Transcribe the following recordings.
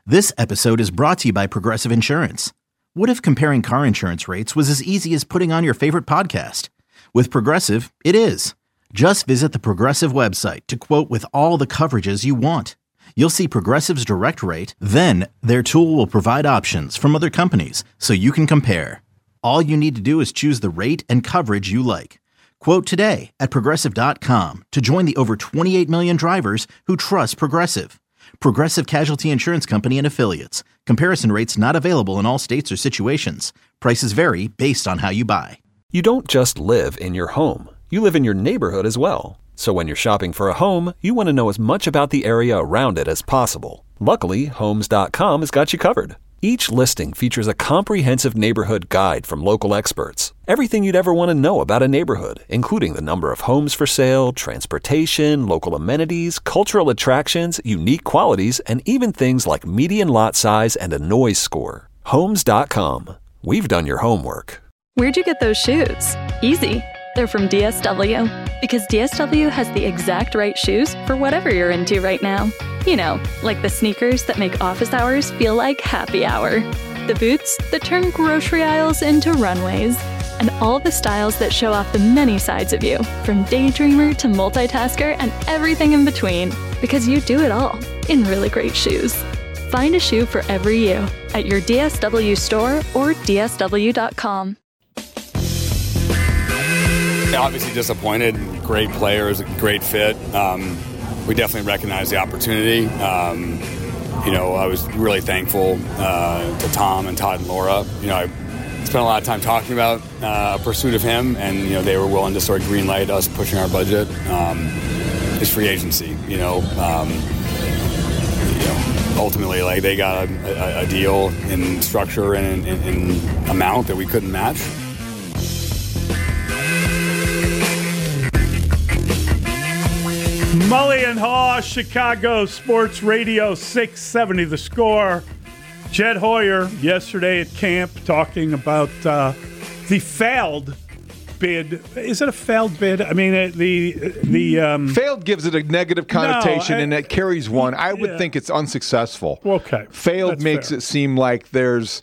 This episode is brought to you by Progressive Insurance. What if comparing car insurance rates was as easy as putting on your favorite podcast? With Progressive, it is. Just visit the Progressive website to quote with all the coverages you want. You'll see Progressive's direct rate, then their tool will provide options from other companies so you can compare. All you need to do is choose the rate and coverage you like. Quote today at Progressive.com to join the over 28 million drivers who trust Progressive. Progressive Casualty Insurance Company and Affiliates. Comparison rates not available in all states or situations. Prices vary based on how you buy. You don't just live in your home. You live in your neighborhood as well. So when you're shopping for a home, you want to know as much about the area around it as possible. Luckily, Homes.com has got you covered. Each listing features a comprehensive neighborhood guide from local experts. Everything you'd ever want to know about a neighborhood, including the number of homes for sale, transportation, local amenities, cultural attractions, unique qualities, and even things like median lot size and a noise score. Homes.com. We've done your homework. Where'd you get those shoes? Easy. They're from DSW. Because DSW has the exact right shoes for whatever you're into right now. You know, like the sneakers that make office hours feel like happy hour. The boots that turn grocery aisles into runways. And all the styles that show off the many sides of you, from daydreamer to multitasker and everything in between. Because you do it all in really great shoes. Find a shoe for every you at your DSW store or DSW.com. Obviously disappointed. Great players, great fit. We definitely recognize the opportunity. I was really thankful to Tom and Todd and Laura. I spent a lot of time talking about a pursuit of him, and they were willing to sort of greenlight us pushing our budget. It's free agency. Ultimately, like, they got a deal in structure and in amount that we couldn't match. Mully and Haw, Chicago Sports Radio 670 The Score. Jed Hoyer yesterday at camp talking about the failed bid. Is it a failed bid? I mean, the failed gives it a negative connotation, and it carries one. I would think it's unsuccessful. Okay. Failed makes it seem like there's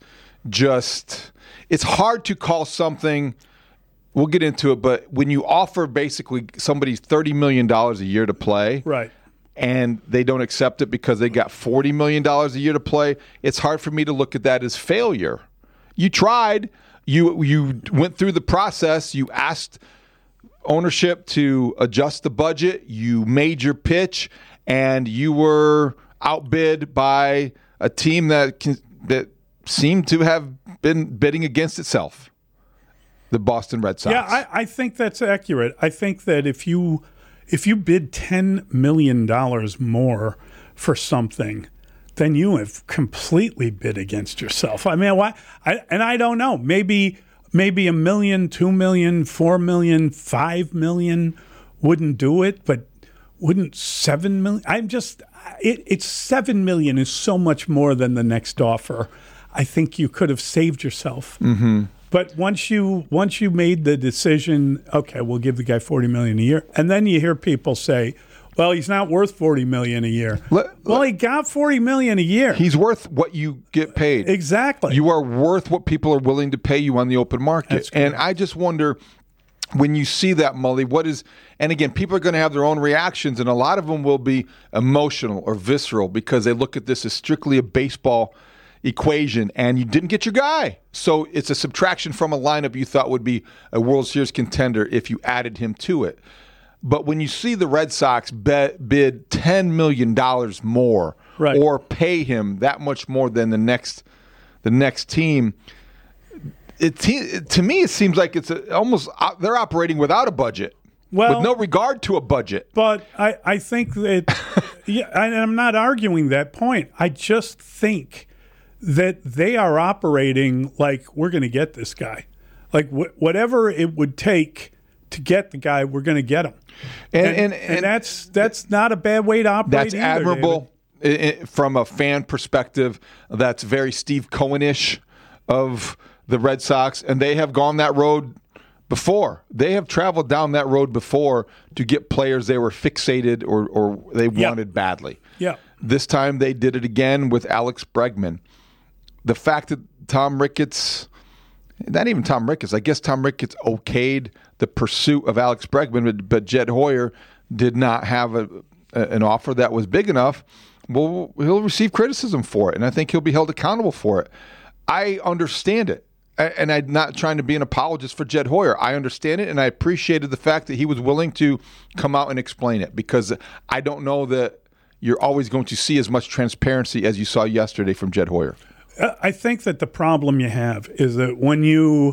just – it's hard to call something – we'll get into it, but when you offer basically somebody $30 million a year to play, right, and they don't accept it because they got $40 million a year to play, it's hard for me to look at that as failure. You tried. You went through the process. You asked ownership to adjust the budget. You made your pitch, and you were outbid by a team that seemed to have been bidding against itself. The Boston Red Sox. Yeah, I think that's accurate. I think that if you bid $10 million more for something, then you have completely bid against yourself. I mean, why? I don't know. Maybe $1 million, $2 million, $4 million, $5 million wouldn't do it, but wouldn't $7 million? It's $7 million is so much more than the next offer. I think you could have saved yourself. Mm-hmm. But once you made the decision, okay, we'll give the guy $40 million a year, and then you hear people say, "Well, he's not worth $40 million a year." He got $40 million a year. He's worth what you get paid. Exactly. You are worth what people are willing to pay you on the open market. And I just wonder, when you see that, Mully, what is? And again, people are going to have their own reactions, and a lot of them will be emotional or visceral because they look at this as strictly a baseball equation, and you didn't get your guy. So it's a subtraction from a lineup you thought would be a World Series contender if you added him to it. But when you see the Red Sox bid $10 million more, right, or pay him that much more than the next team, to me it seems like it's almost they're operating without a budget. Well, with no regard to a budget. But I think that, yeah, and I'm not arguing that point. I just think that they are operating like, we're going to get this guy. Like, whatever it would take to get the guy, we're going to get him. And that's not a bad way to operate. That's either, admirable from a fan perspective. That's very Steve Cohen-ish of the Red Sox, and they have gone that road before. They have traveled down that road before to get players they were fixated or they wanted badly. Yeah. This time they did it again with Alex Bregman. The fact that Tom Ricketts, not even Tom Ricketts, I guess Tom Ricketts okayed the pursuit of Alex Bregman, but Jed Hoyer did not have an offer that was big enough. Well, he'll receive criticism for it, and I think he'll be held accountable for it. I understand it, and I'm not trying to be an apologist for Jed Hoyer. I understand it, and I appreciated the fact that he was willing to come out and explain it, because I don't know that you're always going to see as much transparency as you saw yesterday from Jed Hoyer. I think that the problem you have is that when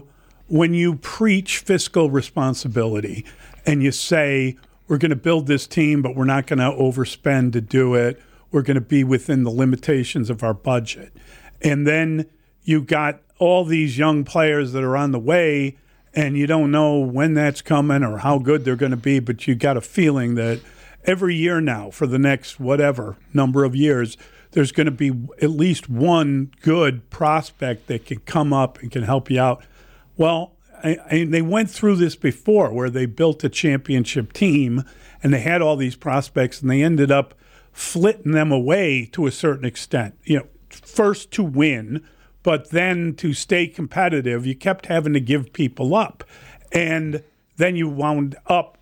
you preach fiscal responsibility and you say, we're going to build this team, but we're not going to overspend to do it, we're going to be within the limitations of our budget. And then you got all these young players that are on the way, and you don't know when that's coming or how good they're going to be, but you got a feeling that every year now for the next whatever number of years, there's going to be at least one good prospect that can come up and can help you out. Well, they went through this before where they built a championship team and they had all these prospects and they ended up flitting them away to a certain extent. First to win, but then to stay competitive, you kept having to give people up. And then you wound up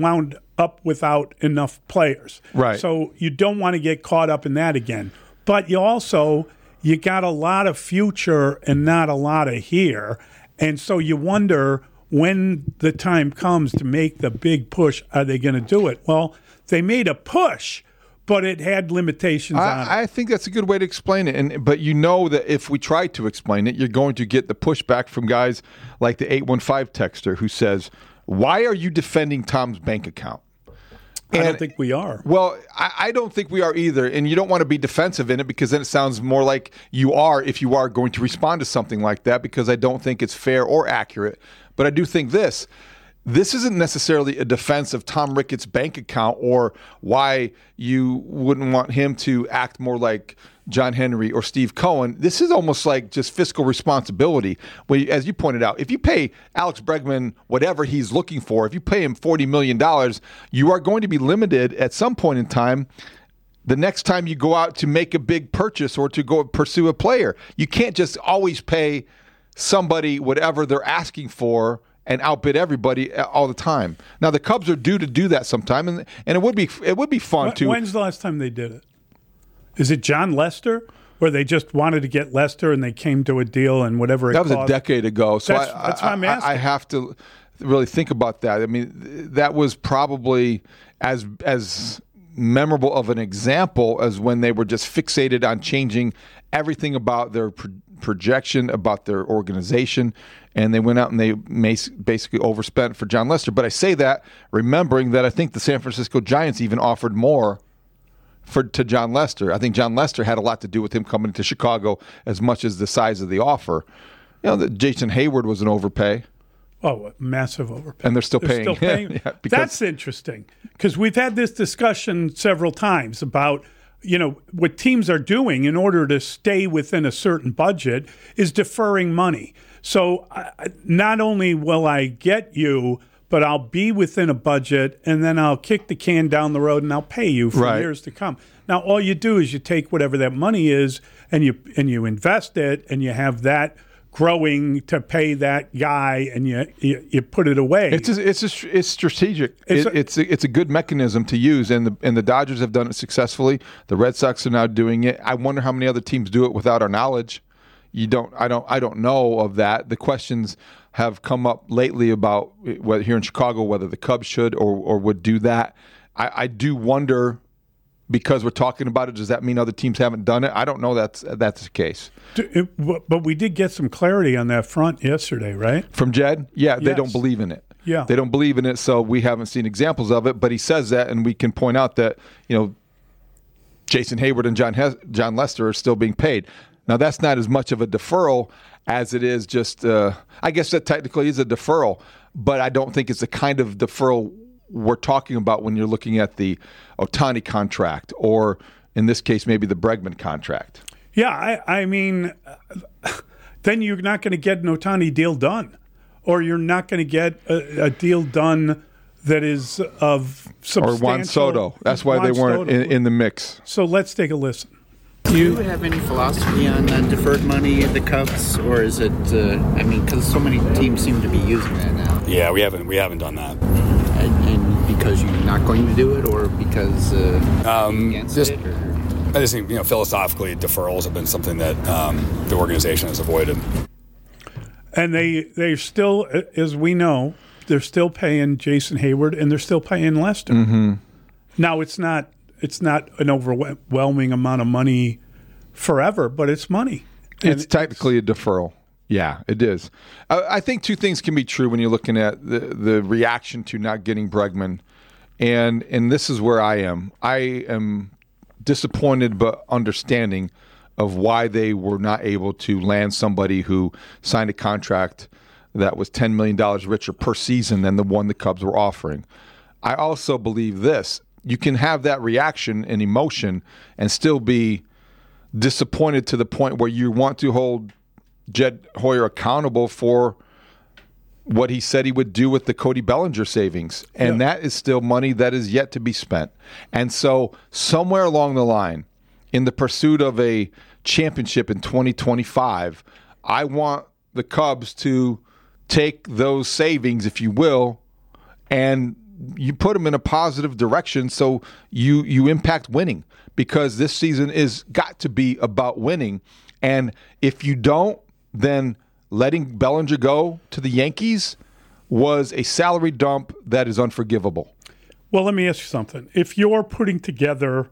without enough players. Right. So you don't want to get caught up in that again. But you got a lot of future and not a lot of here. And so you wonder when the time comes to make the big push, are they going to do it? Well, they made a push, but it had limitations on it. I think that's a good way to explain it. But you know that if we try to explain it, you're going to get the pushback from guys like the 815 texter who says, why are you defending Tom's bank account? I don't think we are. Well, I don't think we are either. And you don't want to be defensive in it, because then it sounds more like you are if you are going to respond to something like that, because I don't think it's fair or accurate. But I do think this isn't necessarily a defense of Tom Ricketts' bank account or why you wouldn't want him to act more like John Henry or Steve Cohen. This is almost like just fiscal responsibility. As you pointed out, if you pay Alex Bregman whatever he's looking for, if you pay him $40 million, you are going to be limited at some point in time. The next time you go out to make a big purchase or to go pursue a player, you can't just always pay somebody whatever they're asking for and outbid everybody all the time. Now the Cubs are due to do that sometime, and it would be fun to. When's the last time they did it? Is it John Lester, where they just wanted to get Lester and they came to a deal and whatever it cost? That was a decade ago. So that's what I'm asking. I have to really think about that. I mean, that was probably as memorable of an example as when they were just fixated on changing everything about their projection, about their organization, and they went out and they basically overspent for John Lester. But I say that remembering that I think the San Francisco Giants even offered more to John Lester. I think John Lester had a lot to do with him coming to Chicago as much as the size of the offer. Jason Hayward was an overpay. Oh, a massive overpay. And they're still paying him. Yeah, that's interesting, because we've had this discussion several times about what teams are doing in order to stay within a certain budget is deferring money. So not only will I get you, but I'll be within a budget, and then I'll kick the can down the road and I'll pay you for years to come. Now, all you do is you take whatever that money is and you invest it, and you have that growing to pay that guy, and you put it away. It's strategic. It's a good mechanism to use, and the Dodgers have done it successfully. The Red Sox are now doing it. I wonder how many other teams do it without our knowledge. I don't know of that. The questions have come up lately about whether here in Chicago whether the Cubs should or would do that. I do wonder, because we're talking about it, does that mean other teams haven't done it? I don't know that's the case. But we did get some clarity on that front yesterday, right? From Jed? Yeah, yes. They don't believe in it. Yeah. They don't believe in it, so we haven't seen examples of it, but he says that, and we can point out that, Jason Hayward and John Lester are still being paid. Now, that's not as much of a deferral as it is just, I guess that technically is a deferral, but I don't think it's the kind of deferral we're talking about when you're looking at the Ohtani contract, or in this case, maybe the Bregman contract. Yeah, I mean, then you're not going to get an Ohtani deal done, or you're not going to get a deal done that is of substantial. Or Juan Soto. That's why they weren't in the mix. So let's take a listen. Do you have any philosophy on deferred money at the Cubs, or is it? Because so many teams seem to be using that now. Yeah, we haven't done that. And because you're not going to do it, or because against it? Or? I just think philosophically, deferrals have been something that the organization has avoided. And they still, as we know, they're still paying Jason Hayward and they're still paying Lester. Mm-hmm. Now it's not an overwhelming amount of money forever, but it's money. It's technically a deferral. Yeah, it is. I think two things can be true when you're looking at the reaction to not getting Bregman, and this is where I am. I am disappointed but understanding of why they were not able to land somebody who signed a contract that was $10 million richer per season than the one the Cubs were offering. I also believe this. You can have that reaction and emotion and still be disappointed to the point where you want to hold Jed Hoyer accountable for what he said he would do with the Cody Bellinger savings. And that is still money that is yet to be spent. And so somewhere along the line, in the pursuit of a championship in 2025, I want the Cubs to take those savings, if you will, and you put them in a positive direction so you impact winning, because this season is got to be about winning. And if you don't, then letting Bellinger go to the Yankees was a salary dump that is unforgivable. Well, let me ask you something. If you're putting together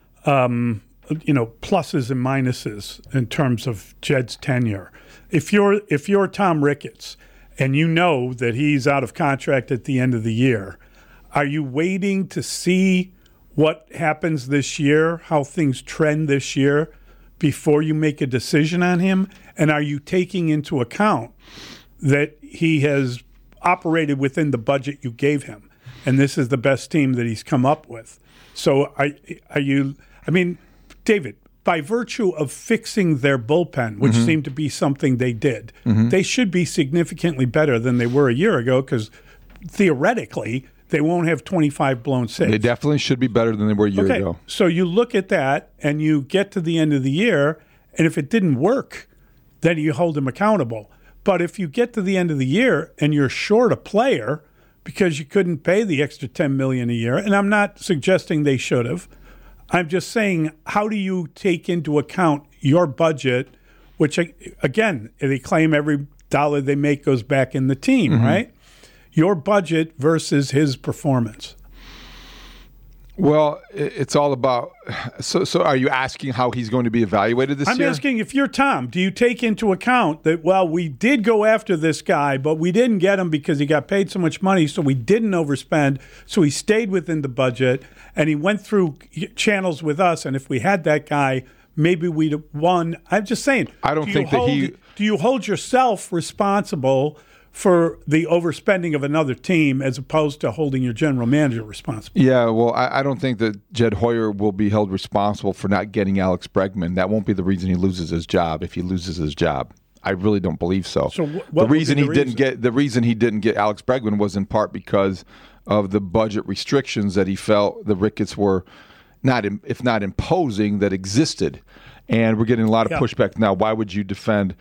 pluses and minuses in terms of Jed's tenure, if you're Tom Ricketts and you know that he's out of contract at the end of the year, are you waiting to see what happens this year, how things trend this year, before you make a decision on him? And are you taking into account that he has operated within the budget you gave him, and this is the best team that he's come up with? So are you – I mean, David, by virtue of fixing their bullpen, which seemed to be something they did, they should be significantly better than they were a year ago, because theoretically they won't have 25 blown saves. They definitely should be better than they were a year ago. So you look at that and you get to the end of the year, and if it didn't work, then you hold them accountable. But if you get to the end of the year and you're short a player because you couldn't pay the extra $10 million a year, and I'm not suggesting they should have, I'm just saying, how do you take into account your budget, which, again, they claim every dollar they make goes back in the team, right? Your budget versus his performance. Well, it's all about – so are you asking how he's going to be evaluated this year? I'm asking, if you're Tom, do you take into account that, well, we did go after this guy, but we didn't get him because he got paid so much money, so we didn't overspend, so he stayed within the budget, and he went through channels with us, and if we had that guy, maybe we'd have won. I'm just saying. I don't think that he – do you hold yourself responsible for the overspending of another team as opposed to holding your general manager responsible? Yeah, well, I don't think that Jed Hoyer will be held responsible for not getting Alex Bregman. That won't be the reason he loses his job if he loses his job. I really don't believe so. So the reason he didn't get Alex Bregman was in part because of the budget restrictions that he felt the Ricketts were if not imposing, that existed. And we're getting a lot of pushback now. Why would you defend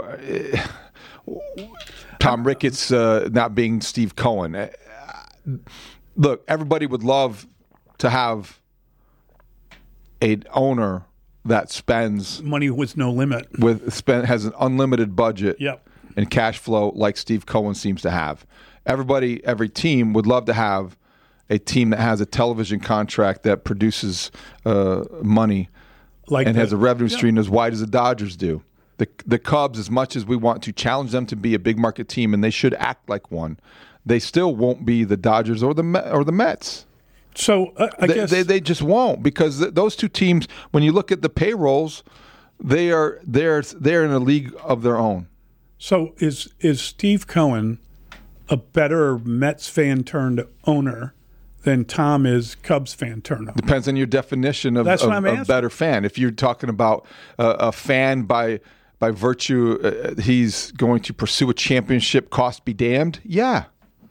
Tom Ricketts not being Steve Cohen? Look, everybody would love to have an owner that spends money with no limit, has an unlimited budget and cash flow like Steve Cohen seems to have. Every team would love to have a team that has a television contract that produces money has a revenue stream as wide as the Dodgers do. The Cubs, as much as we want to challenge them to be a big market team, and they should act like one, they still won't be the Dodgers or the Mets. So I guess they just won't, because those two teams, when you look at the payrolls, they're in a league of their own. So is Steve Cohen a better Mets fan turned owner than Tom is Cubs fan turned owner? Depends on your definition of better fan. If you're talking about a fan by virtue, he's going to pursue a championship, cost be damned. Yeah.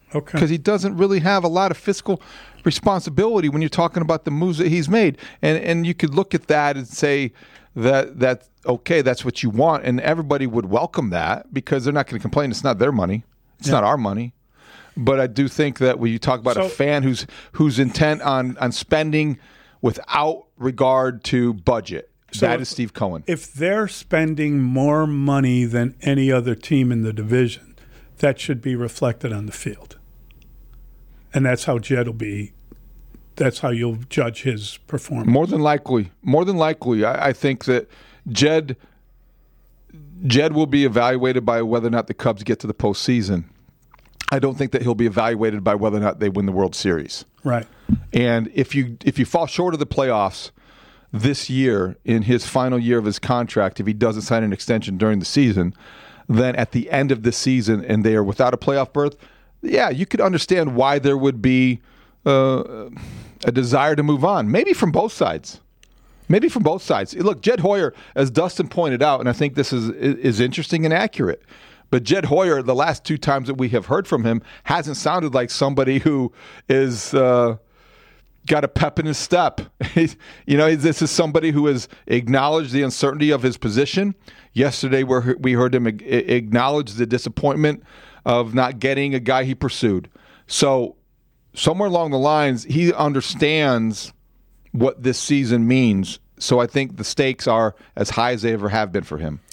Okay. Because he doesn't really have a lot of fiscal responsibility when you're talking about the moves that he's made. And you could look at that and say that okay, that's what you want, and everybody would welcome that because they're not going to complain. It's not their money. It's not our money. But I do think that when you talk about a fan who's intent on spending without regard to budget, that is Steve Cohen. If they're spending more money than any other team in the division, that should be reflected on the field. And that's how Jed will be. That's how you'll judge his performance. More than likely, I think that Jed will be evaluated by whether or not the Cubs get to the postseason. I don't think that he'll be evaluated by whether or not they win the World Series. Right. And if you fall short of the playoffs this year in his final year of his contract, if he doesn't sign an extension during the season, then at the end of the season and they are without a playoff berth, yeah, you could understand why there would be a desire to move on, maybe from both sides. Look, Jed Hoyer, as Dustin pointed out, and I think this is interesting and accurate, but Jed Hoyer, the last two times that we have heard from him, hasn't sounded like somebody who is got a pep in his step. This is somebody who has acknowledged the uncertainty of his position. Yesterday, we heard him acknowledge the disappointment of not getting a guy he pursued. So somewhere along the lines, he understands what this season means. So I think the stakes are as high as they ever have been for him.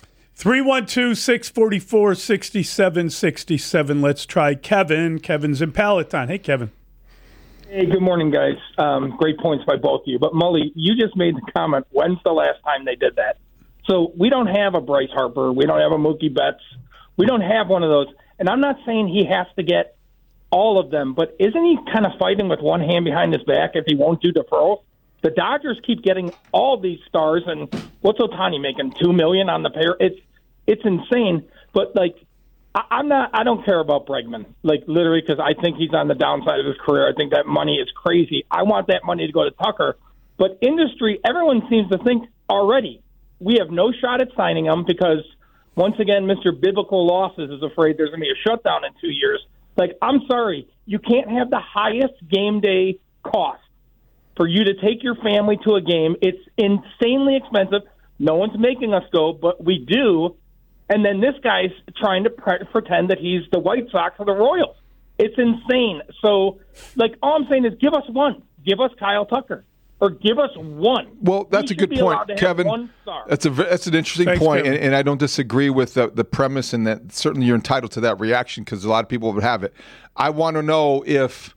312-644-6767. Let's try Kevin. Kevin's in Palatine. Hey, Kevin. Hey, good morning, guys. Great points by both of you. But, Mully, you just made the comment, when's the last time they did that? So we don't have a Bryce Harper. We don't have a Mookie Betts. We don't have one of those. And I'm not saying he has to get all of them, but isn't he kind of fighting with one hand behind his back if he won't do deferrals? The Dodgers keep getting all these stars, and what's Ohtani making, $2 million on the pair? It's insane. But I don't care about Bregman, literally, because I think he's on the downside of his career. I think that money is crazy. I want that money to go to Tucker. But industry, everyone seems to think already we have no shot at signing him because, once again, Mr. Biblical Losses is afraid there's going to be a shutdown in 2 years. I'm sorry, you can't have the highest game day cost for you to take your family to a game. It's insanely expensive. No one's making us go, but we do. And then this guy's trying to pretend that he's the White Sox or the Royals. It's insane. So, all I'm saying is give us one. Give us Kyle Tucker. Or give us one. Well, that's a good point, Kevin. That's an interesting point, and I don't disagree with the premise, and that certainly you're entitled to that reaction because a lot of people would have it. I want to know if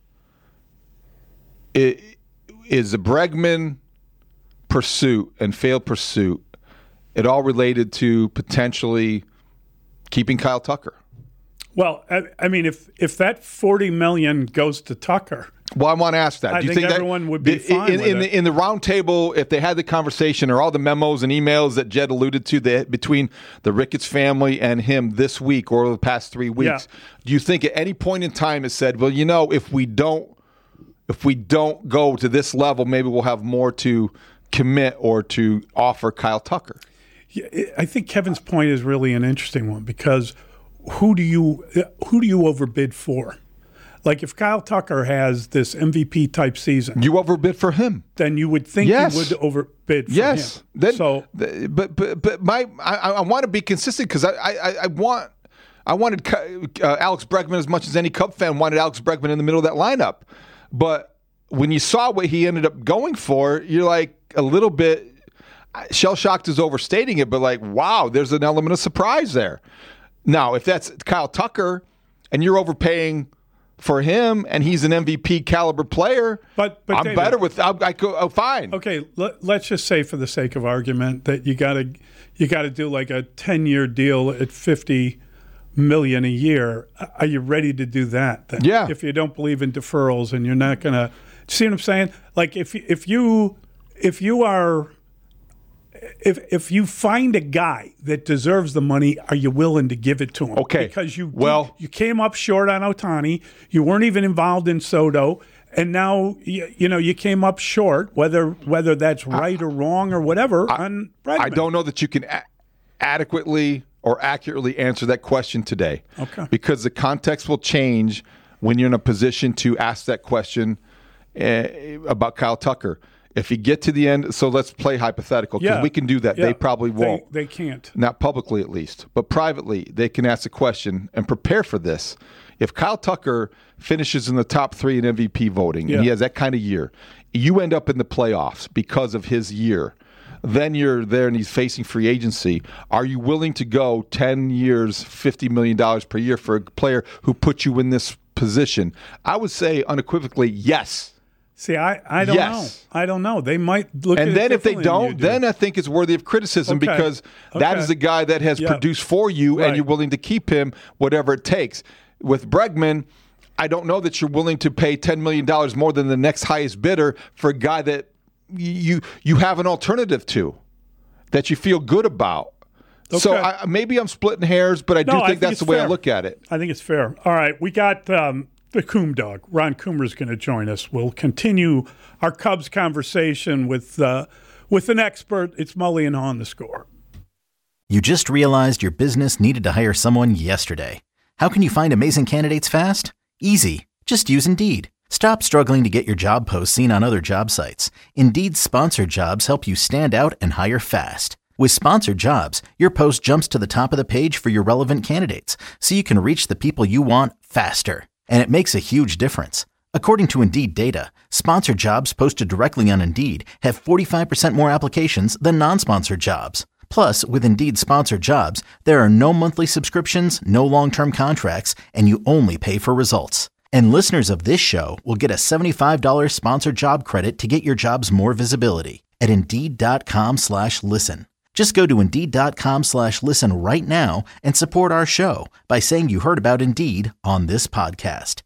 it is the Bregman pursuit and failed pursuit at all related to potentially keeping Kyle Tucker. Well, I mean, if that $40 million goes to Tucker. Well, I want to ask that. I think everyone would be fine with it. In the round table, if they had the conversation or all the memos and emails that Jed alluded to between the Ricketts family and him this week or the past 3 weeks, do you think at any point in time it said, well, if we don't go to this level, maybe we'll have more to commit or to offer Kyle Tucker? Yeah, I think Kevin's point is really an interesting one because who do you overbid for? If Kyle Tucker has this MVP type season, you overbid for him. Then you would think you would overbid for him. I want to be consistent because I wanted Alex Bregman as much as any Cub fan wanted Alex Bregman in the middle of that lineup. But when you saw what he ended up going for, you're a little bit shell-shocked is overstating it, but wow, there's an element of surprise there. Now, if that's Kyle Tucker and you're overpaying for him and he's an MVP caliber player, but I'm David, better with fine. Okay, let's just say for the sake of argument that you got to do a 10-year deal at $50 million a year. Are you ready to do that? Then? Yeah. If you don't believe in deferrals and you're not going to see what I'm saying? If you find a guy that deserves the money, are you willing to give it to him? Okay. Because you came up short on Ohtani. You weren't even involved in Soto. And now, you came up short, whether that's right or wrong or whatever, on Bregman. I don't know that you can adequately or accurately answer that question today. Okay. Because the context will change when you're in a position to ask that question about Kyle Tucker. If you get to the end, so let's play hypothetical, because we can do that. They probably won't. They can't. Not publicly, at least. But privately, they can ask a question and prepare for this. If Kyle Tucker finishes in the top 3 in MVP voting, and he has that kind of year, you end up in the playoffs because of his year. Then you're there and he's facing free agency. Are you willing to go 10 years, $50 million per year for a player who put you in this position? I would say unequivocally, yes. See, I don't know. I don't know. They might look at it differently. And then if they don't, then I think it's worthy of criticism because that is a guy that has produced for you and you're willing to keep him whatever it takes. With Bregman, I don't know that you're willing to pay $10 million more than the next highest bidder for a guy that you have an alternative to, that you feel good about. Okay. So maybe I'm splitting hairs, but I do think that's the way I look at it. I think it's fair. All right, we got the Coom Dog. Ron Coomer is going to join us. We'll continue our Cubs conversation with an expert. It's Mully and Haw on The Score. You just realized your business needed to hire someone yesterday. How can you find amazing candidates fast? Easy. Just use Indeed. Stop struggling to get your job posts seen on other job sites. Indeed's sponsored jobs help you stand out and hire fast. With sponsored jobs, your post jumps to the top of the page for your relevant candidates, so you can reach the people you want faster. And it makes a huge difference. According to Indeed data, sponsored jobs posted directly on Indeed have 45% more applications than non-sponsored jobs. Plus, with Indeed sponsored jobs, there are no monthly subscriptions, no long-term contracts, and you only pay for results. And listeners of this show will get a $75 sponsored job credit to get your jobs more visibility at Indeed.com/listen. Just go to Indeed.com/listen right now and support our show by saying you heard about Indeed on this podcast.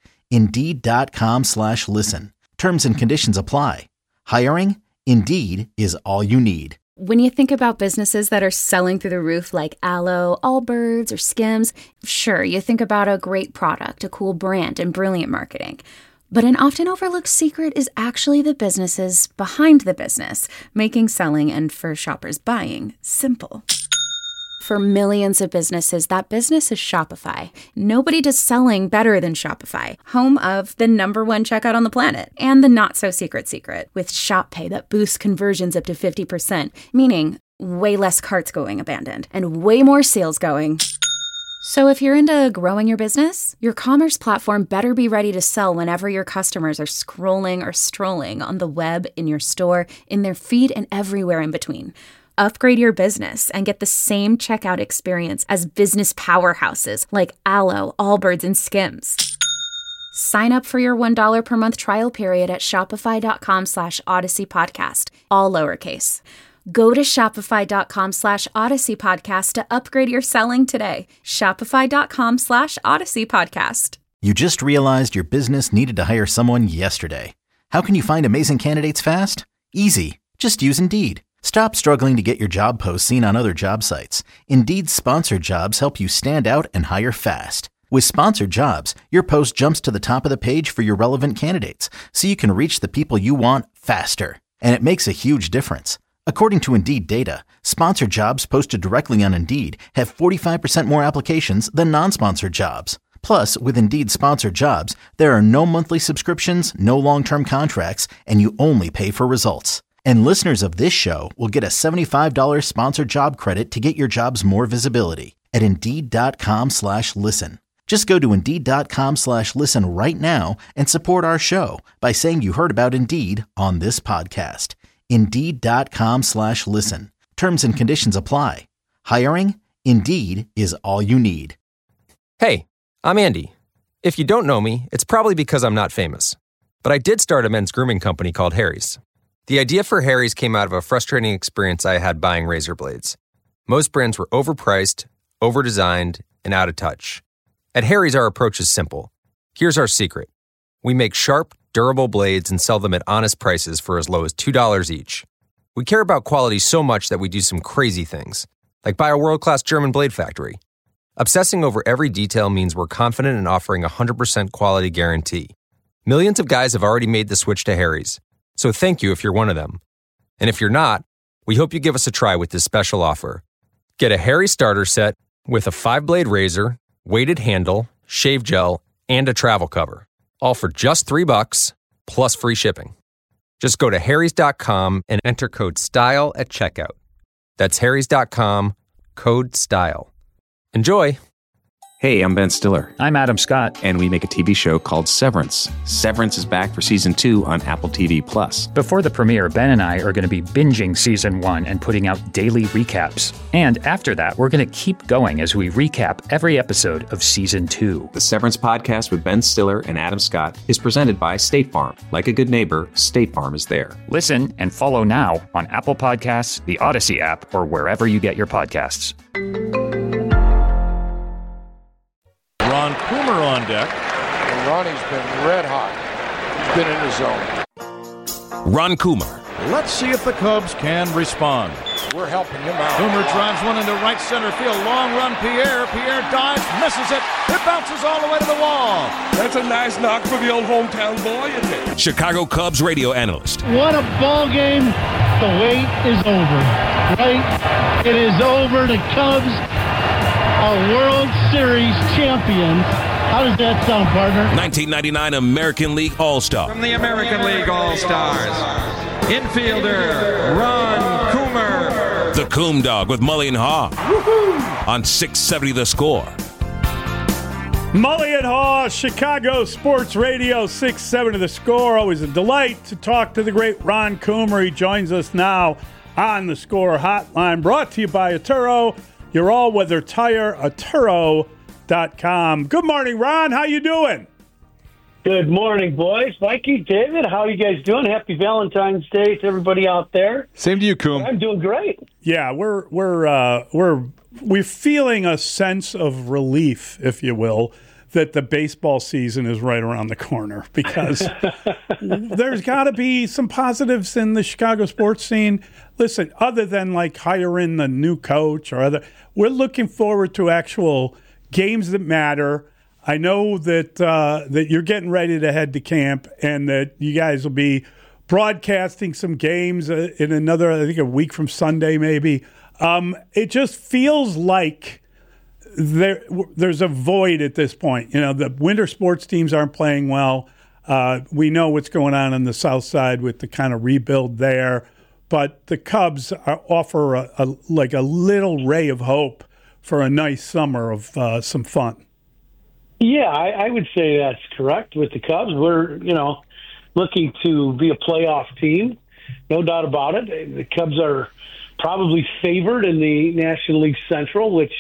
Indeed.com/listen. Terms and conditions apply. Hiring? Indeed is all you need. When you think about businesses that are selling through the roof like Aloe, Allbirds, or Skims, sure, you think about a great product, a cool brand, and brilliant marketing. But an often overlooked secret is actually the businesses behind the business, making selling and for shoppers buying simple. For millions of businesses, that business is Shopify. Nobody does selling better than Shopify, home of the #1 checkout on the planet, and the not-so-secret secret, with Shop Pay that boosts conversions up to 50%, meaning way less carts going abandoned, and way more sales going. So if you're into growing your business, your commerce platform better be ready to sell whenever your customers are scrolling or strolling on the web, in your store, in their feed, and everywhere in between. Upgrade your business and get the same checkout experience as business powerhouses like Aloe, Allbirds, and Skims. Sign up for your $1 per month trial period at shopify.com/Odyssey Podcast, all lowercase. Go to shopify.com/Odyssey Podcast to upgrade your selling today. Shopify.com/Odyssey Podcast. You just realized your business needed to hire someone yesterday. How can you find amazing candidates fast? Easy. Just use Indeed. Stop struggling to get your job posts seen on other job sites. Indeed's sponsored jobs help you stand out and hire fast. With sponsored jobs, your post jumps to the top of the page for your relevant candidates, so you can reach the people you want faster. And it makes a huge difference. According to Indeed data, sponsored jobs posted directly on Indeed have 45% more applications than non-sponsored jobs. Plus, with Indeed sponsored jobs, there are no monthly subscriptions, no long-term contracts, and you only pay for results. And listeners of this show will get a $75 sponsored job credit to get your jobs more visibility at Indeed.com/listen. Just go to Indeed.com/listen right now and support our show by saying you heard about Indeed on this podcast. Indeed.com/listen. Terms and conditions apply. Hiring? Indeed is all you need. Hey, I'm Andy. If you don't know me, it's probably because I'm not famous. But I did start a men's grooming company called Harry's. The idea for Harry's came out of a frustrating experience I had buying razor blades. Most brands were overpriced, overdesigned, and out of touch. At Harry's, our approach is simple. Here's our secret. We make sharp, durable blades and sell them at honest prices for as low as $2 each. We care about quality so much that we do some crazy things, like buy a world-class German blade factory. Obsessing over every detail means we're confident in offering a 100% quality guarantee. Millions of guys have already made the switch to Harry's. So thank you if you're one of them. And if you're not, we hope you give us a try with this special offer. Get a Harry starter set with a 5-blade razor, weighted handle, shave gel, and a travel cover, all for just $3 plus free shipping. Just go to harrys.com and enter code STYLE at checkout. That's harrys.com, code STYLE. Enjoy! Hey, I'm Ben Stiller. I'm Adam Scott. And we make a TV show called Severance. Severance is back for Season 2 on Apple TV+. Before the premiere, Ben and I are going to be binging Season 1 and putting out daily recaps. And after that, we're going to keep going as we recap every episode of Season 2. The Severance podcast with Ben Stiller and Adam Scott is presented by State Farm. Like a good neighbor, State Farm is there. Listen and follow now on Apple Podcasts, the Odyssey app, or wherever you get your podcasts. Ron Coomer on deck. And Ronnie's been red hot. He's been in his zone. Ron Coomer. Let's see if the Cubs can respond. We're helping him out. Coomer drives one into right center field. Long run, Pierre. Pierre dives, misses it. It bounces all the way to the wall. That's a nice knock for the old hometown boy, isn't it? Chicago Cubs radio analyst. What a ball game. The wait is over. Right? It is over. The Cubs are World Series champions. How does that sound, partner? 1999 American League All-Star. From the American League All-Stars, infielder Ron Coomer. The Coom Dog with Mully and Haw. Woo-hoo! On 670 The Score. Mully and Haw, Chicago Sports Radio, 670 The Score. Always a delight to talk to the great Ron Coomer. He joins us now on the Score Hotline, brought to you by Atturo. Your all-weather tire, Atturo.com. Good morning, Ron. How you doing? Good morning, boys. Mikey, David, how are you guys doing? Happy Valentine's Day to everybody out there. Same to you, Coom. I'm doing great. Yeah, we're feeling a sense of relief, if you will, that the baseball season is right around the corner, because there's got to be some positives in the Chicago sports scene. Listen, other than like hiring the new coach or other, we're looking forward to actual games that matter. I know that that you're getting ready to head to camp, and that you guys will be broadcasting some games in another, I think, a week from Sunday, maybe. It just feels like there's a void at this point. You know, the winter sports teams aren't playing well. We know what's going on the South Side with the kind of rebuild there, but the Cubs offer a little ray of hope for a nice summer of some fun. Yeah, I would say that's correct with the Cubs. We're, looking to be a playoff team, no doubt about it. The Cubs are probably favored in the National League Central, which,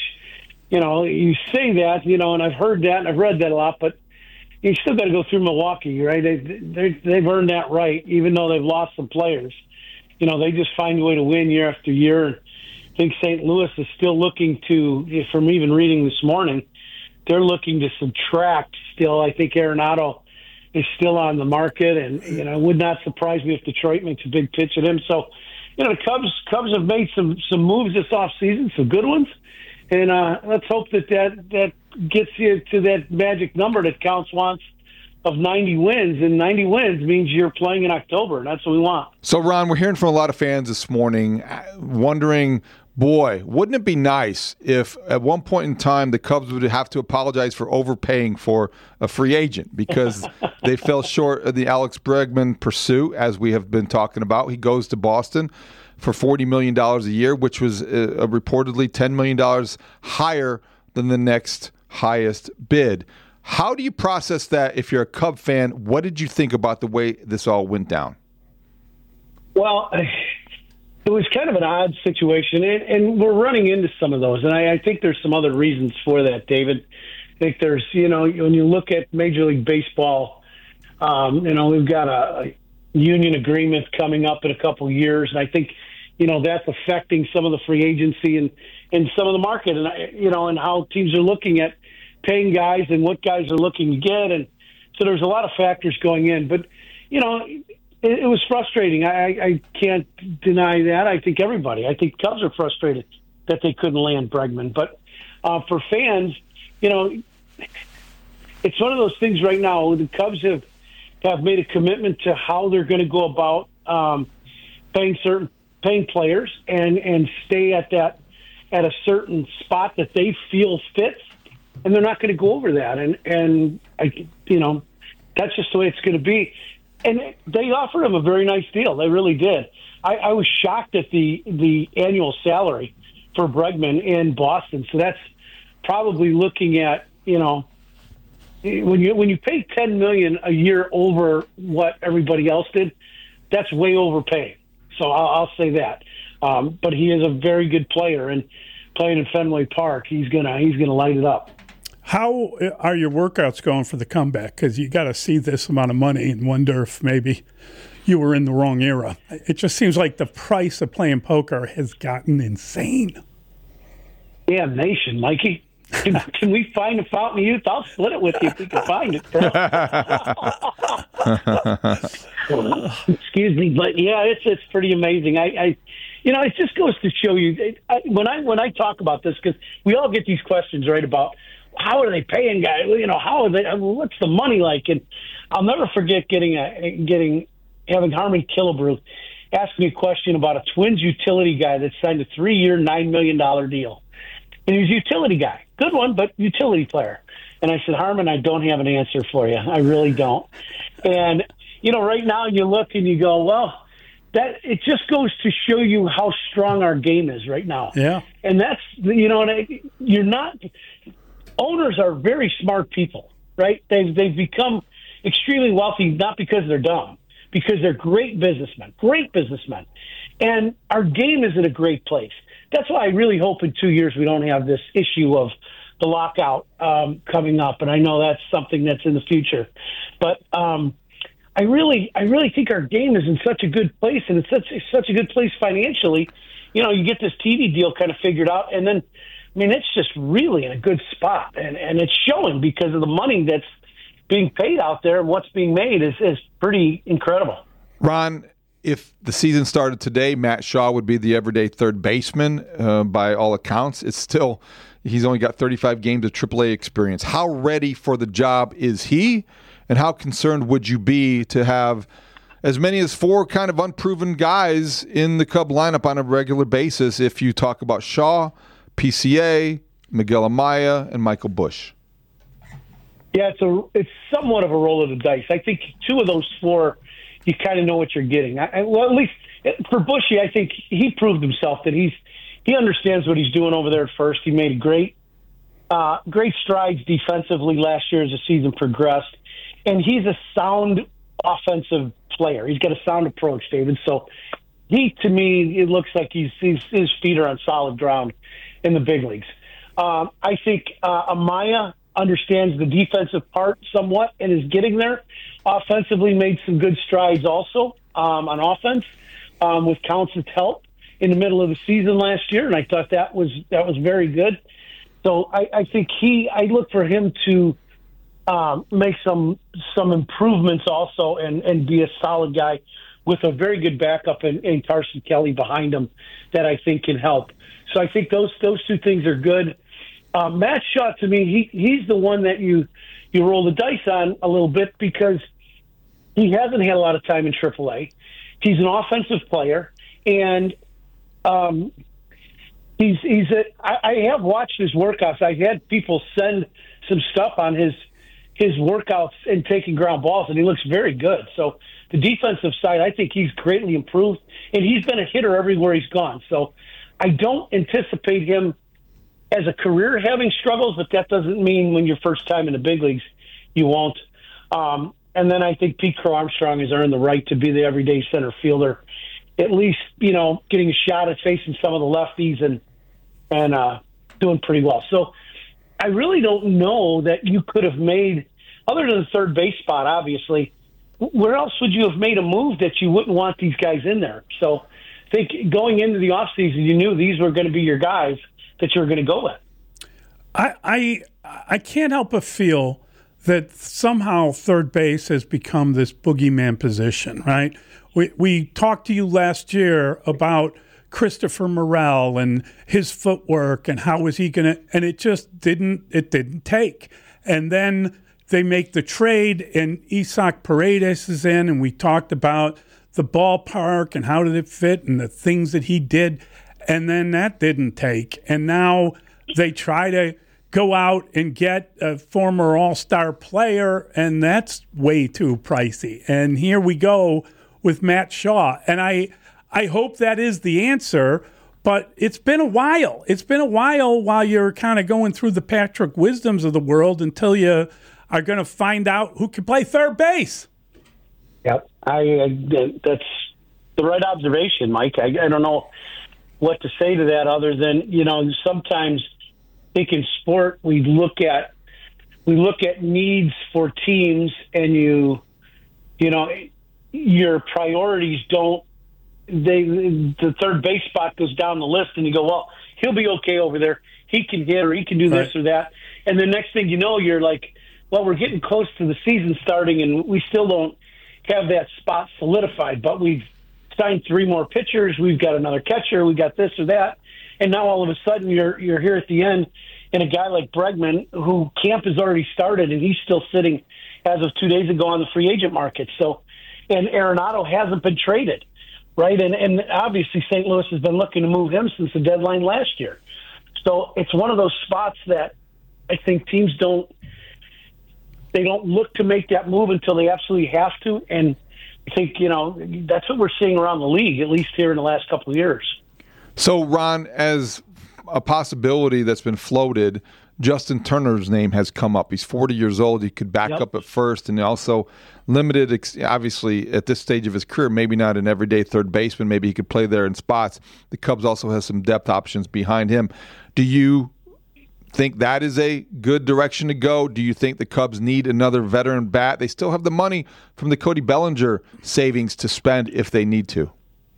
you say that, and I've heard that and I've read that a lot, but you still got to go through Milwaukee, right? They've earned that right, even though they've lost some players. They just find a way to win year after year. And I think St. Louis is still looking to, from even reading this morning, they're looking to subtract still. I think Arenado is still on the market, and, it would not surprise me if Detroit makes a big pitch at him. So, the Cubs have made some moves this offseason, some good ones. And let's hope that gets you to that magic number that Counts wants of 90 wins. And 90 wins means you're playing in October, and that's what we want. So, Ron, we're hearing from a lot of fans this morning wondering, boy, wouldn't it be nice if at one point in time the Cubs would have to apologize for overpaying for a free agent because they fell short of the Alex Bregman pursuit, as we have been talking about. He goes to Boston for $40 million a year, which was reportedly $10 million higher than the next highest bid. How do you process that if you're a Cub fan? What did you think about the way this all went down? Well, it was kind of an odd situation, and we're running into some of those. And I think there's some other reasons for that, David. I think there's, when you look at Major League Baseball, we've got a union agreement coming up in a couple of years, and I think, that's affecting some of the free agency and some of the market, and and how teams are looking at paying guys and what guys are looking to get, and so there's a lot of factors going in. But it was frustrating. I can't deny that. I think Cubs are frustrated that they couldn't land Bregman. But for fans, it's one of those things right now. The Cubs have made a commitment to how they're going to go about paying players and stay at a certain spot that they feel fits and they're not going to go over that. And that's just the way it's going to be. And they offered him a very nice deal. They really did. I was shocked at the annual salary for Bregman in Boston. So that's probably looking at, when you pay $10 million a year over what everybody else did, that's way overpaying. So I'll say that. But he is a very good player, and playing in Fenway Park, he's gonna light it up. How are your workouts going for the comeback? Because you got to see this amount of money and wonder if maybe you were in the wrong era. It just seems like the price of playing poker has gotten insane. Damn nation, Mikey. Can we find a Fountain of Youth? I'll split it with you if we can find it, bro. Excuse me, but yeah, it's pretty amazing. It just goes to show you when I talk about this, because we all get these questions, right, about how are they paying guys? How are they? What's the money like? And I'll never forget having Harmon Killebrew ask me a question about a Twins utility guy that signed a 3-year, $9 million deal. And he was a utility guy. Good one, but utility player. And I said, Harmon, I don't have an answer for you. I really don't. And, right now you look and you go, well, it just goes to show you how strong our game is right now. Yeah. And that's, owners are very smart people, right? They've become extremely wealthy, not because they're dumb, because they're great businessmen. And our game is in a great place. That's why I really hope in 2 years we don't have this issue of the lockout coming up. And I know that's something that's in the future. But I really think our game is in such a good place, and it's such a good place financially. You get this TV deal kind of figured out, and then, it's just really in a good spot. And it's showing because of the money that's being paid out there, and what's being made is pretty incredible. Ron, if the season started today, Matt Shaw would be the everyday third baseman by all accounts. He's only got 35 games of AAA experience. How ready for the job is he, and how concerned would you be to have as many as 4 kind of unproven guys in the Cub lineup on a regular basis if you talk about Shaw, PCA, Miguel Amaya, and Michael Busch? Yeah, it's somewhat of a roll of the dice. I think 2 of those 4, you kind of know what you're getting. Well, at least for Bushy, I think he proved himself that he understands what he's doing over there at first. He made great strides defensively last year as the season progressed, and he's a sound offensive player. He's got a sound approach, David. So to me, it looks like his feet are on solid ground in the big leagues. I think Amaya understands the defensive part somewhat and is getting there. Offensively made some good strides also on offense with Counts' help in the middle of the season last year, and I thought that was very good. So I think I look for him to make some improvements also and be a solid guy with a very good backup in Carson Kelly behind him that I think can help. So I think those 2 things are good. Matt Shaw, to me, he's the one that you roll the dice on a little bit because he hasn't had a lot of time in AAA. He's an offensive player, and I have watched his workouts. I've had people send some stuff on his workouts and taking ground balls, and he looks very good. So the defensive side, I think he's greatly improved, and he's been a hitter everywhere he's gone. So I don't anticipate him as a career having struggles, but that doesn't mean when you're first time in the big leagues, you won't. And then I think Pete Crow-Armstrong has earned the right to be the everyday center fielder, at least, getting a shot at facing some of the lefties and doing pretty well. So I really don't know that you could have made, other than the third base spot, obviously, where else would you have made a move that you wouldn't want these guys in there? So I think going into the offseason, you knew these were going to be your guys that you were going to go with. I can't help but feel that somehow third base has become this boogeyman position, right? We talked to you last year about Christopher Morel and his footwork and how was he going to, and it just didn't take. And then they make the trade and Isaac Paredes is in, and we talked about the ballpark and how did it fit and the things that he did. And then that didn't take. And now they try to go out and get a former all-star player, and that's way too pricey. And here we go with Matt Shaw. And I hope that is the answer, but it's been a while. It's been a while you're kind of going through the Patrick Wisdoms of the world until you are going to find out who can play third base. Yep. That's the right observation, Mike. I don't know what to say to that other than, sometimes I think in sport we look at needs for teams, and your priorities don't. The third base spot goes down the list, and you go, well, he'll be okay over there. He can hit, or he can do this or that. And the next thing you know, you're like, well, we're getting close to the season starting, and we still don't have that spot solidified. But we've signed 3 more pitchers. We've got another catcher. We got this or that. And now all of a sudden you're here at the end, and a guy like Bregman, who camp has already started, and he's still sitting as of 2 days ago on the free agent market. So, and Arenado hasn't been traded, right? And obviously St. Louis has been looking to move him since the deadline last year. So it's one of those spots that I think teams don't look to make that move until they absolutely have to. And I think, that's what we're seeing around the league, at least here in the last couple of years. So, Ron, as a possibility that's been floated, Justin Turner's name has come up. He's 40 years old. He could back up at first, and also limited, obviously, at this stage of his career, maybe not an everyday third baseman. Maybe he could play there in spots. The Cubs also have some depth options behind him. Do you think that is a good direction to go? Do you think the Cubs need another veteran bat? They still have the money from the Cody Bellinger savings to spend if they need to.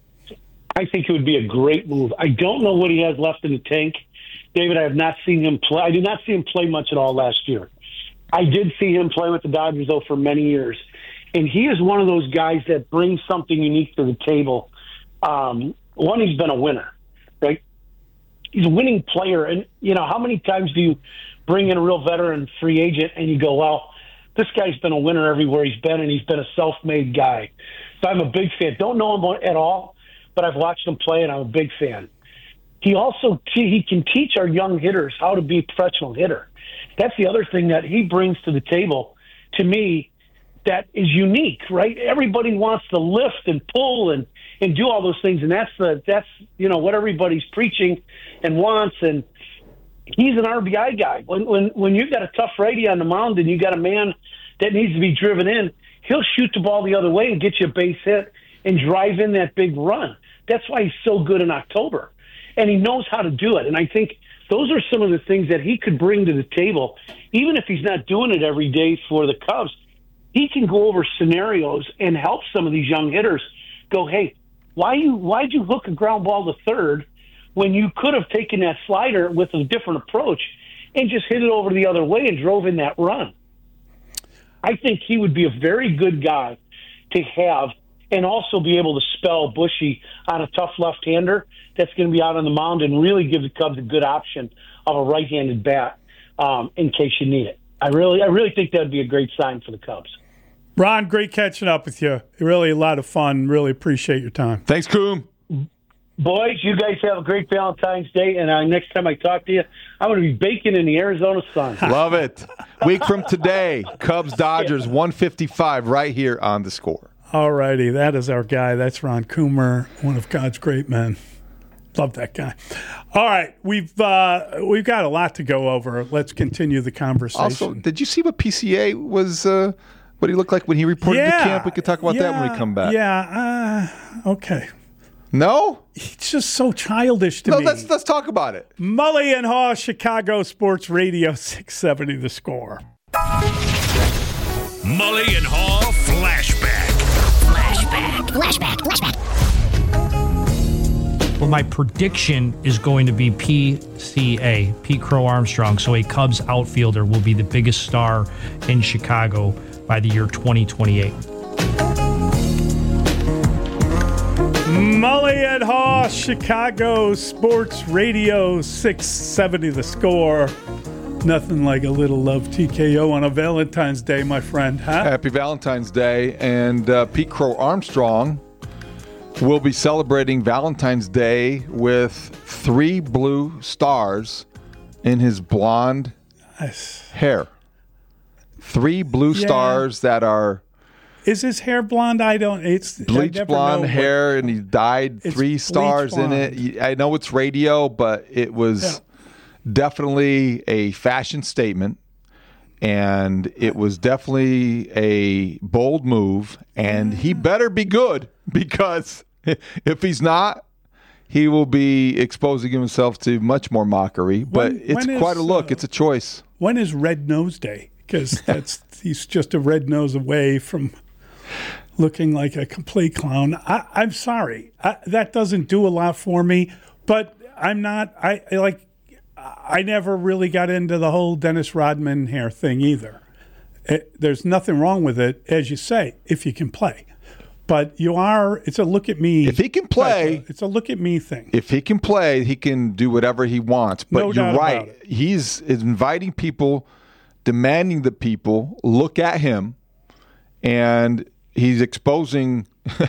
I think it would be a great move. I don't know what he has left in the tank. David, I have not seen him play. I did not see him play much at all last year. I did see him play with the Dodgers, though, for many years. And he is one of those guys that brings something unique to the table. One, he's been a winner, right? He's a winning player. And, how many times do you bring in a real veteran free agent and you go, well, this guy's been a winner everywhere he's been, and he's been a self-made guy. So I'm a big fan. Don't know him at all, but I've watched him play, and I'm a big fan. He also he can teach our young hitters how to be a professional hitter. That's the other thing that he brings to the table, to me, that is unique, right? Everybody wants to lift and pull and do all those things, and that's what everybody's preaching and wants. And he's an RBI guy. When you've got a tough righty on the mound and you got a man that needs to be driven in, he'll shoot the ball the other way and get you a base hit and drive in that big run. That's why he's so good in October. And he knows how to do it. And I think those are some of the things that he could bring to the table. Even if he's not doing it every day for the Cubs, he can go over scenarios and help some of these young hitters go, hey, why'd you hook a ground ball to third when you could have taken that slider with a different approach and just hit it over the other way and drove in that run? I think he would be a very good guy to have, and also be able to spell Bushy on a tough left-hander that's going to be out on the mound and really give the Cubs a good option of a right-handed bat in case you need it. I really think that would be a great sign for the Cubs. Ron, great catching up with you. Really a lot of fun. Really appreciate your time. Thanks, Coom. Boys, you guys have a great Valentine's Day, and next time I talk to you, I'm going to be baking in the Arizona sun. Love it. Week from today, Cubs-Dodgers, 155 right here on The Score. All righty, that is our guy. That's Ron Coomer, one of God's great men. Love that guy. All right, we've got a lot to go over. Let's continue the conversation. Also, did you see what PCA was? What he looked like when he reported to camp? We could talk about that when we come back. Yeah. Okay. No? He's just so childish to me. Let's talk about it. Mully and Haw, Chicago Sports Radio 670 The Score. Mully and Haw Flashback. Well, my prediction is going to be PCA, Pete Crow Armstrong. So a Cubs outfielder will be the biggest star in Chicago by the year 2028. Mully and Haw, Chicago Sports Radio 670 The Score. Nothing like a little love TKO on a Valentine's Day, my friend. Huh? Happy Valentine's Day. And Pete Crow Armstrong will be celebrating Valentine's Day with 3 blue stars in his blonde Hair. 3 blue stars that are... Is his hair blonde? It's bleach blonde hair, and he dyed 3 stars in it. I know it's radio, but it was definitely a fashion statement, and it was definitely a bold move, and he better be good, because if he's not, he will be exposing himself to much more mockery. But it's quite a look. It's a choice. When is Red Nose Day? Because he's just a red nose away from looking like a complete clown. I'm sorry. That doesn't do a lot for me, but I'm not. I never really got into the whole Dennis Rodman hair thing either. There's nothing wrong with it, as you say, if you can play. But it's a look at me. If he can play, it's a look at me thing. If he can play, he can do whatever he wants. But no you're right. About it. He's inviting people, demanding that people look at him, and he's exposing.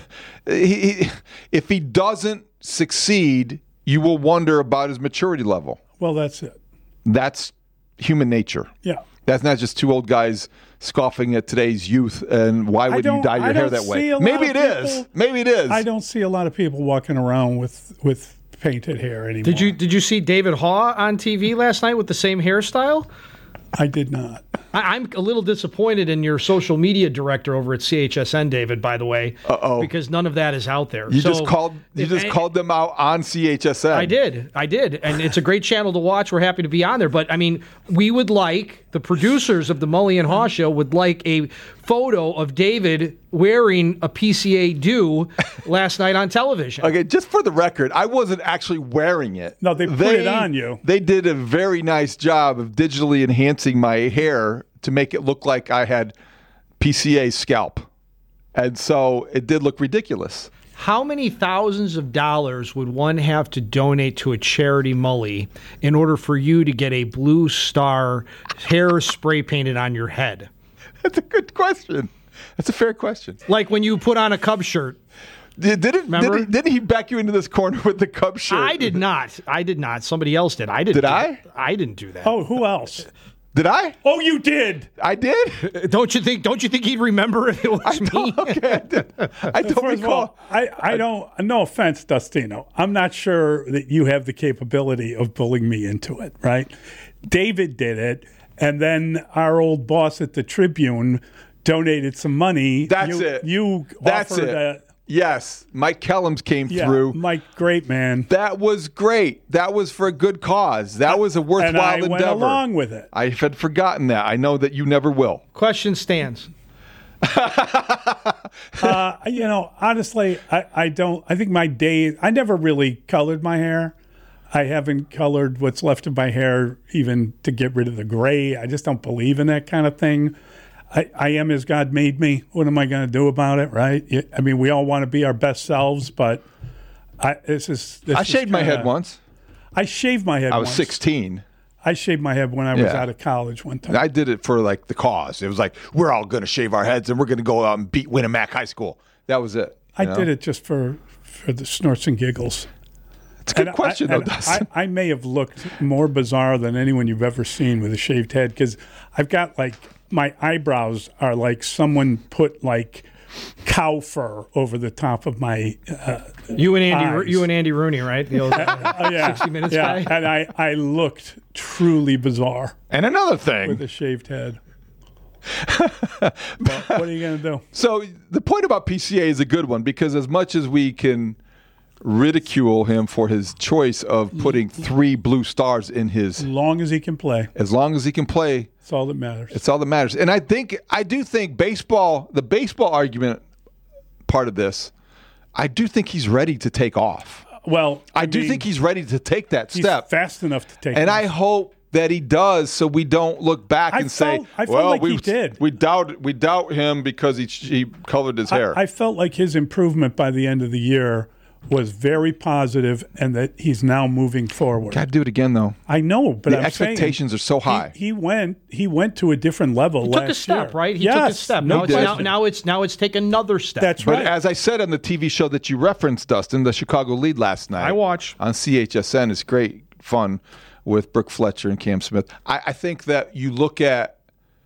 If he doesn't succeed, you will wonder about his maturity level. Well, that's it. That's human nature. Yeah. That's not just 2 old guys scoffing at today's youth, and why would you dye your hair that way? Maybe it is. Maybe it is. I don't see a lot of people walking around with painted hair anymore. Did you see David Haw on TV last night with the same hairstyle? I did not. I'm a little disappointed in your social media director over at CHSN, David, by the way. Because none of that is out there. You just called them out on CHSN. I did. And it's a great channel to watch. We're happy to be on there. But, I mean, the producers of the Mully and Haw Show would like a photo of David wearing a PCA do last night on television. Okay, just for the record, I wasn't actually wearing it. No, they put it on you. They did a very nice job of digitally enhancing my hair to make it look like I had PCA scalp. And so it did look ridiculous. How many thousands of dollars would one have to donate to a charity, Mully, in order for you to get a blue star hair spray painted on your head? That's a good question. That's a fair question. Like when you put on a Cubs shirt. Didn't he back you into this corner with the Cubs shirt? I did not. Somebody else did. I didn't do that. Oh, who else? Did I? Oh, you did. I did? Don't you think he'd remember if it was me? Okay, I don't recall. I don't. No offense, Dustino. I'm not sure that you have the capability of bullying me into it, right? David did it, and then our old boss at the Tribune donated some money. That's it. That's offered it. Yes, Mike Kellums came through. Mike, great man. That was great. That was for a good cause. That was a worthwhile endeavor. And I went along with it. I had forgotten that. I know that you never will. Question stands. Honestly, I don't. I think my days. I never really colored my hair. I haven't colored what's left of my hair even to get rid of the gray. I just don't believe in that kind of thing. I am as God made me. What am I going to do about it, right? I mean, we all want to be our best selves, but I shaved my head once. I shaved my head once. I was 16. I shaved my head when I was out of college one time. I did it for like the cause. It was like, we're all going to shave our heads and we're going to go out and beat Winnemac High School. That was it. I did it just for the snorts and giggles. It's a good question, though, Dustin. I may have looked more bizarre than anyone you've ever seen with a shaved head because I've got my eyebrows are like someone put cow fur over the top of my You and eyes. Andy Rooney, right? The old 60 Minutes guy. And I looked truly bizarre. And another thing. With a shaved head. Well, what are you going to do? So the point about PCA is a good one because as much as we can ridicule him for his choice of putting 3 blue stars in his... As long as he can play. As long as he can play. It's all that matters. It's all that matters. And I do think the baseball argument part of this, I do think he's ready to take off. Well, I do think he's ready to take that step. He's fast enough to take and off. I hope that he does so we don't look back and say, he did. We doubt him because he colored his hair. I felt like his improvement by the end of the year was very positive and that he's now moving forward. Got to do it again, though. I know, but the expectations are so high. He went to a different level last year. He took a step, right? He took a step. Now it's take another step. That's right. But as I said on the TV show that you referenced, Dustin, the Chicago Lead last night. I watch. On CHSN. It's great fun with Brooke Fletcher and Cam Smith. I think that you look at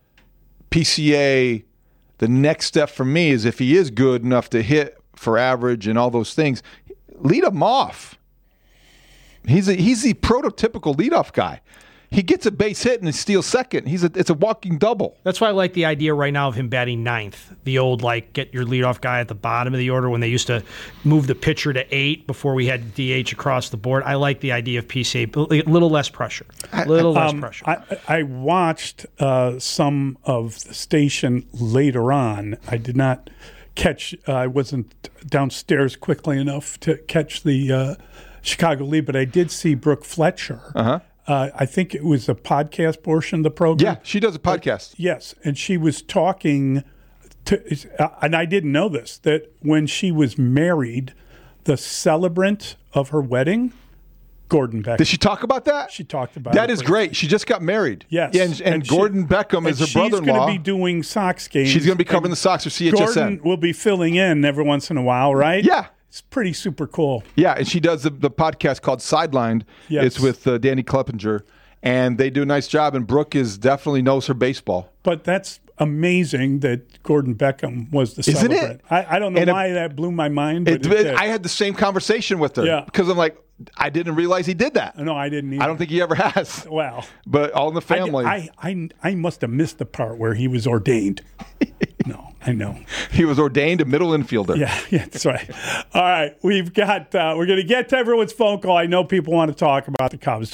PCA, the next step for me is if he is good enough to hit for average and all those things, lead him off. He's the prototypical leadoff guy. He gets a base hit and he steals second. It's a walking double. That's why I like the idea right now of him batting ninth. The old, get your leadoff guy at the bottom of the order when they used to move the pitcher to 8 before we had DH across the board. I like the idea of PCA, a little less pressure. Less pressure. I watched some of the station later on. I did not catch, I wasn't downstairs quickly enough to catch the Chicago lead, but I did see Brooke Fletcher. Uh-huh. I think it was a podcast portion of the program. Yeah, she does a podcast. Yes, and she was talking to, and I didn't know this, that when she was married, the celebrant of her wedding, Gordon Beckham. Did she talk about that? She talked about that. it. That is great. She just got married. Yes. Yeah, and Gordon Beckham is her brother-in-law. She's going to be doing Sox games. She's going to be covering the Sox for CHSN. Gordon will be filling in every once in a while, right? Yeah. It's pretty super cool. Yeah, and she does the podcast called Sidelined. Yes. It's with Danny Kleppinger, and they do a nice job, and Brooke definitely knows her baseball. But that's amazing that Gordon Beckham was the celebrant. Isn't it? I don't know why that blew my mind, but it did. I had the same conversation with her because I'm like, I didn't realize he did that. No, I didn't either. I don't think he ever has. Well. But all in the family. I must have missed the part where he was ordained. No, I know. He was ordained a middle infielder. Yeah, that's right. All right, we've got, we're going to get to everyone's phone call. I know people want to talk about the Cubs.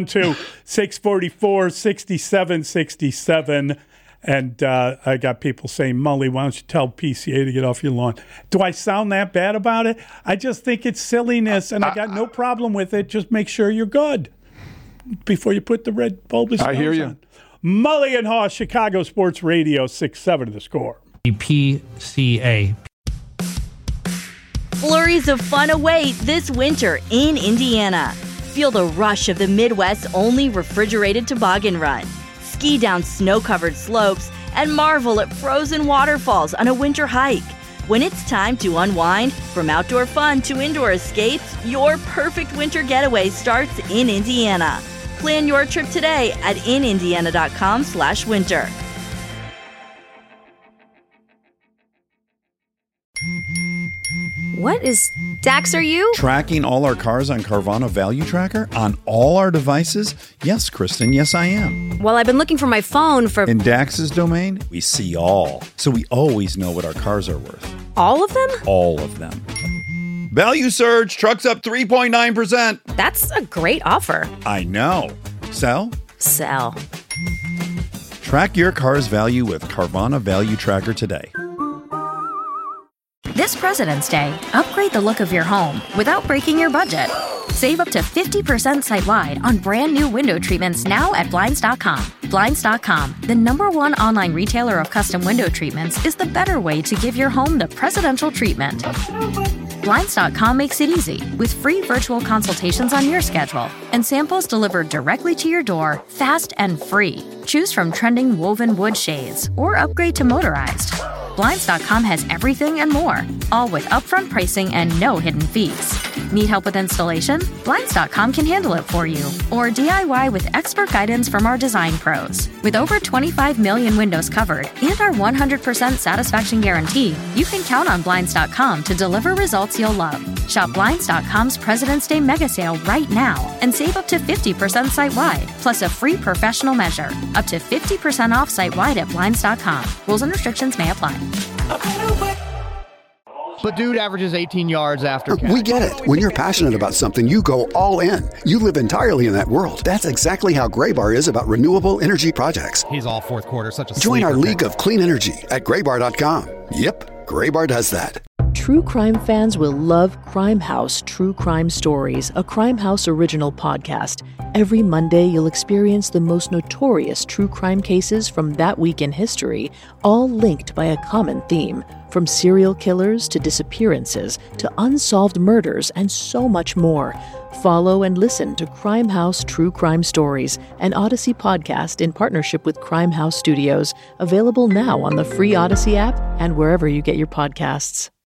312-644-6767. And I got people saying, Mully, why don't you tell PCA to get off your lawn? Do I sound that bad about it? I just think it's silliness, and I got no problem with it. Just make sure you're good before you put the red bulbous nose on. I hear you. Mully and Haw, Chicago Sports Radio, 6-7 The Score. PCA. Flurries of fun await this winter in Indiana. Feel the rush of the Midwest's only refrigerated toboggan run. Ski down snow-covered slopes, and marvel at frozen waterfalls on a winter hike. When it's time to unwind, from outdoor fun to indoor escapes, your perfect winter getaway starts in Indiana. Plan your trip today at inindiana.com/winter. What is Dax, are you? Tracking all our cars on Carvana Value Tracker on all our devices? Yes, Kristen, yes I am. Well, I've been looking for my phone for... In Dax's domain, we see all. So we always know what our cars are worth. All of them? All of them. Value surge, trucks up 3.9%. That's a great offer. I know. Sell? Sell. Track your car's value with Carvana Value Tracker today. This President's Day, upgrade the look of your home without breaking your budget. Save up to 50% site-wide on brand new window treatments now at Blinds.com. Blinds.com, the #1 online retailer of custom window treatments, is the better way to give your home the presidential treatment. Blinds.com makes it easy with free virtual consultations on your schedule and samples delivered directly to your door, fast and free. Choose from trending woven wood shades or upgrade to motorized. Blinds.com has everything and more, all with upfront pricing and no hidden fees. Need help with installation? Blinds.com can handle it for you. Or DIY with expert guidance from our design pros. With over 25 million windows covered and our 100% satisfaction guarantee, you can count on Blinds.com to deliver results you'll love. Shop Blinds.com's President's Day mega sale right now and save up to 50% site-wide, plus a free professional measure. Up to 50% off site-wide at Blinds.com. Rules and restrictions may apply. But dude averages 18 yards after catch. We get it. When you're passionate about something, you go all in. You live entirely in that world. That's exactly how Graybar is about renewable energy projects. He's all fourth quarter, such a Join our league of clean energy at Graybar.com. Yep, Graybar does that. True crime fans will love Crime House True Crime Stories, a Crime House original podcast. Every Monday, you'll experience the most notorious true crime cases from that week in history, all linked by a common theme. From serial killers to disappearances to unsolved murders and so much more. Follow and listen to Crime House True Crime Stories, an Odyssey podcast in partnership with Crime House Studios, available now on the free Odyssey app and wherever you get your podcasts.